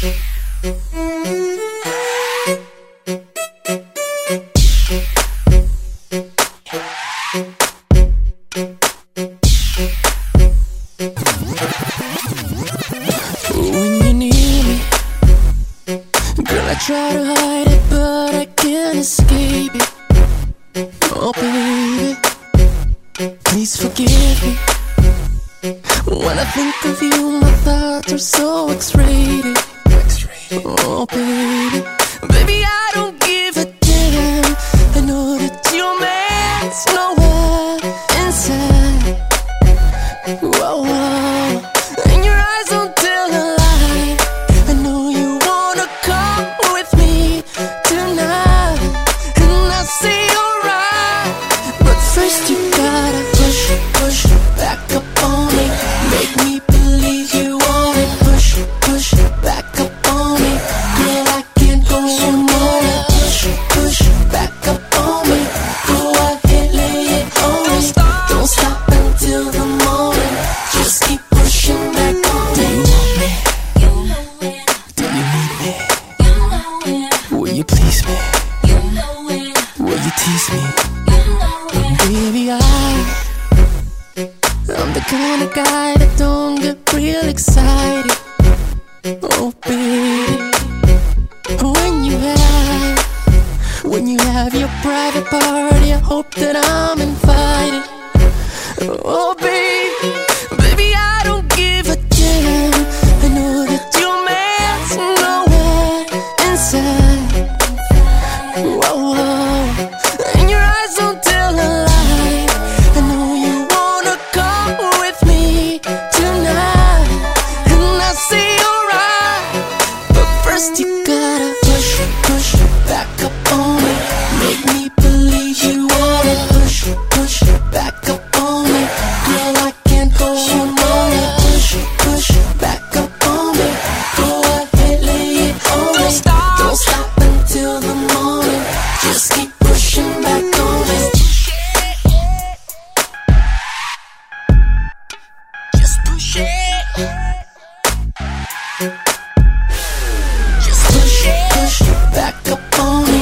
When you need me, girl, I try to hide it, but I can't escape it. Oh baby, please forgive me. When I think of you, my thoughts are so X-rated. Oh baby, baby, I don't give a damn. I know that your man's nowhere inside. Whoa, whoa. And your eyes don't tell a lie. I know you wanna come with me tonight, and I say alright. But first you gotta push back up on me. Make me believe you want it. Push back up on me. Girl, I can't go on more. Push back up on me. Go ahead, lay it on me. Don't stop until the morning. Just keep pushing back on me. Do you want me? Do you need me? Will you please me? Will you tease me? Baby, I'm the kind of guy that don't get real excited. Oh baby, when you have your private party, I hope that I'm invited. Oh baby, I don't give a damn. I know that your man's nowhere inside. Whoa, whoa. And your eyes don't tell a lie. I know you wanna come with me tonight, and I say alright. But first you gotta push back up on me. Make me believe you want it. Push back up on me. Girl, I can't go on more. Push back up on me. Go ahead, lay it on me. Don't stop until the morning. Just keep pushing back on me. Just push it. Just push back up on me.